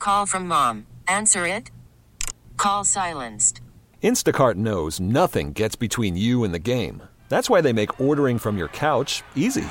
Call from mom. Answer it. Call silenced. Instacart knows nothing gets between you and the game. That's why they make ordering from your couch easy.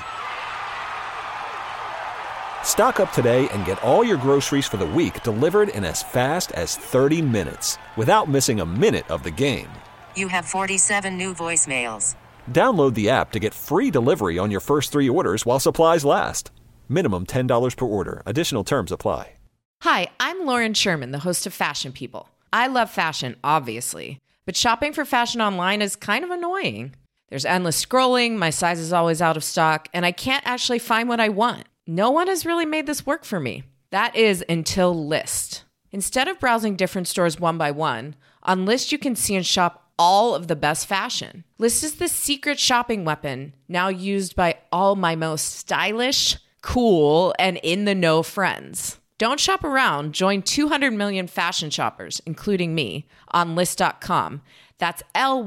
Stock up today and get all your groceries for the week delivered in as fast as 30 minutes without missing a minute of the game. You have 47 new voicemails. Download the app to get free delivery on your first 3 orders while supplies last. Minimum $10 per order. Additional terms apply. Hi, I'm Lauren Sherman, the host of Fashion People. I love fashion, obviously, but shopping for fashion online is kind of annoying. There's endless scrolling, my size is always out of stock, and I can't actually find what I want. No one has really made this work for me. That is until Lyst. Instead of browsing different stores one by one, on Lyst you can see and shop all of the best fashion. Lyst is the secret shopping weapon now used by all my most stylish, cool, and in-the-know friends. Don't shop around. Join 200 million fashion shoppers, including me, on Lyst.com. That's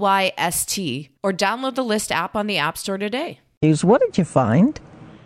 Lyst, or download the Lyst app on the App Store today. What did you find?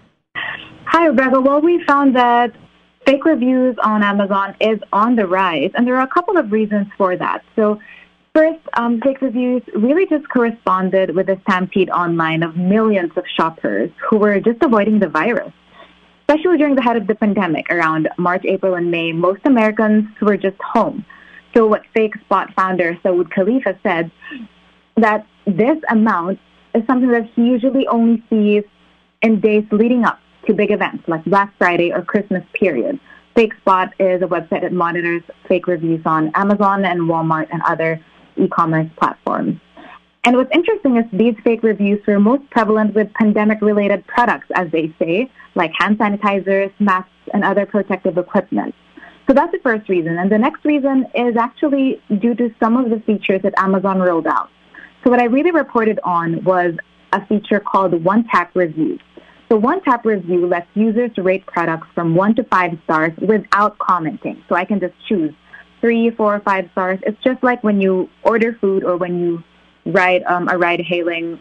Hi, Rebecca. Well, we found that fake reviews on Amazon is on the rise, and there are a couple of reasons for that. So first, fake reviews really just corresponded with the stampede online of millions of shoppers who were just avoiding the virus. Especially during the height of the pandemic, around March, April, and May, most Americans were just home. So what Fake Spot founder Saud Khalifa said, that this amount is something that he usually only sees in days leading up to big events like Black Friday or Christmas period. Fake Spot is a website that monitors fake reviews on Amazon and Walmart and other e-commerce platforms. And what's interesting is these fake reviews were most prevalent with pandemic-related products, as they say, like hand sanitizers, masks, and other protective equipment. So that's the first reason. And the next reason is actually due to some of the features that Amazon rolled out. So what I really reported on was a feature called One Tap Review. So One Tap Review lets users rate products from 1 to 5 stars without commenting. So I can just choose 3, 4, 5 stars. It's just like when you order food or when you ride a ride-hailing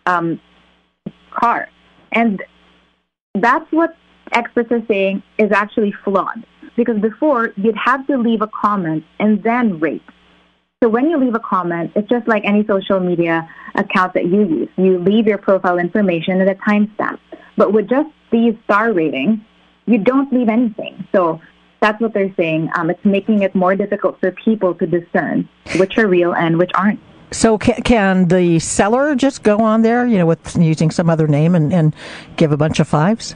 car. And that's what experts are saying is actually flawed. Because before, you'd have to leave a comment and then rate. So when you leave a comment, it's just like any social media account that you use. You leave your profile information at a timestamp. But with just these star ratings, you don't leave anything. So that's what they're saying. It's making it more difficult for people to discern which are real and which aren't. So can the seller just go on there, with using some other name and give a bunch of 5s?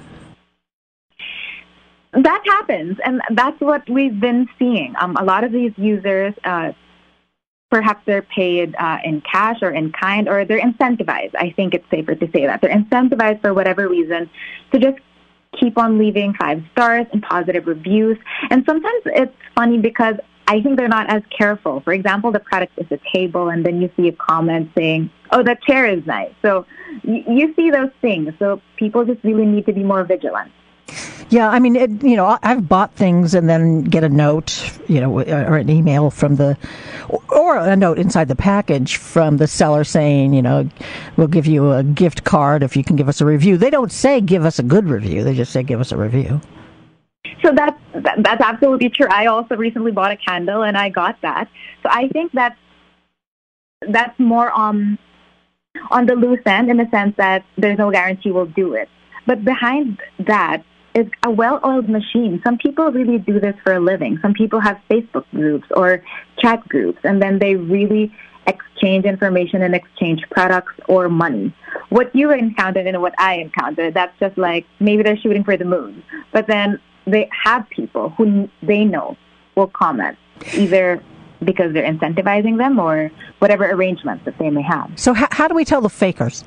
That happens, and that's what we've been seeing. A lot of these users, perhaps they're paid in cash or in kind, or they're incentivized. I think it's safer to say that. They're incentivized for whatever reason to just keep on leaving 5 stars and positive reviews. And sometimes it's funny because I think they're not as careful. For example, the product is a table, and then you see a comment saying, oh, that chair is nice. So you see those things. So people just really need to be more vigilant. Yeah, I mean, I've bought things and then get a note, or an email from or a note inside the package from the seller saying, we'll give you a gift card if you can give us a review. They don't say give us a good review. They just say give us a review. So that's absolutely true. I also recently bought a candle and I got that. So I think that's more on the loose end in the sense that there's no guarantee we'll do it. But behind that is a well-oiled machine. Some people really do this for a living. Some people have Facebook groups or chat groups, and then they really exchange information and exchange products or money. What you encountered and what I encountered, that's just like maybe they're shooting for the moon. But then they have people who they know will comment, either because they're incentivizing them or whatever arrangements that they may have. So how do we tell the fakers?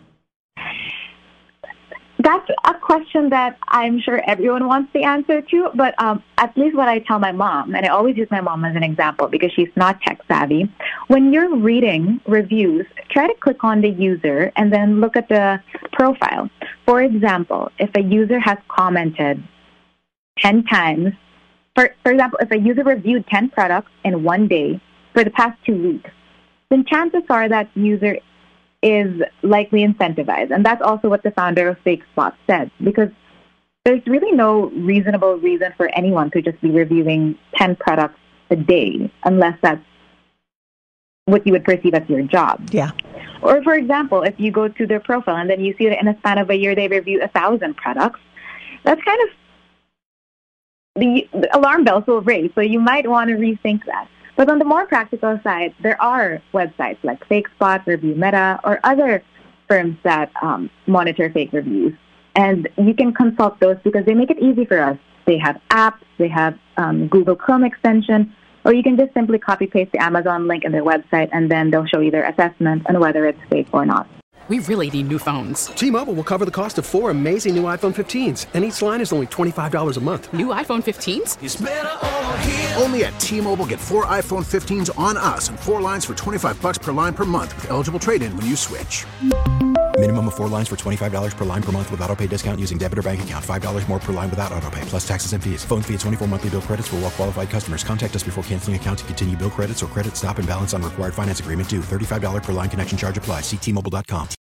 That's a question that I'm sure everyone wants the answer to, but at least what I tell my mom, and I always use my mom as an example because she's not tech savvy, when you're reading reviews, try to click on the user and then look at the profile. For example, if a user has commented 10 times, for example, if a user reviewed 10 products in one day for the past 2 weeks, then chances are that user is likely incentivized. And that's also what the founder of Fake Spot said, because there's really no reasonable reason for anyone to just be reviewing 10 products a day unless that's what you would perceive as your job. Yeah. Or, for example, if you go to their profile and then you see that in a span of a year they review 1,000 products, that's kind of the alarm bells will raise. So you might want to rethink that. But on the more practical side, there are websites like FakeSpot, Review Meta, or other firms that monitor fake reviews. And you can consult those because they make it easy for us. They have apps, they have Google Chrome extension, or you can just simply copy-paste the Amazon link in their website, and then they'll show you their assessment on whether it's fake or not. We really need new phones. T-Mobile will cover the cost of 4 amazing new iPhone 15s, and each line is only $25 a month. New iPhone 15s? It's better over here. Only at T-Mobile, get 4 iPhone 15s on us and 4 lines for $25 per line per month with eligible trade-in when you switch. Minimum of 4 lines for $25 per line per month with autopay discount using debit or bank account. $5 more per line without autopay, plus taxes and fees. Phone fee at 24 monthly bill credits for well-qualified customers. Contact us before canceling account to continue bill credits or credit stop and balance on required finance agreement due. $35 per line connection charge applies. See T-Mobile.com.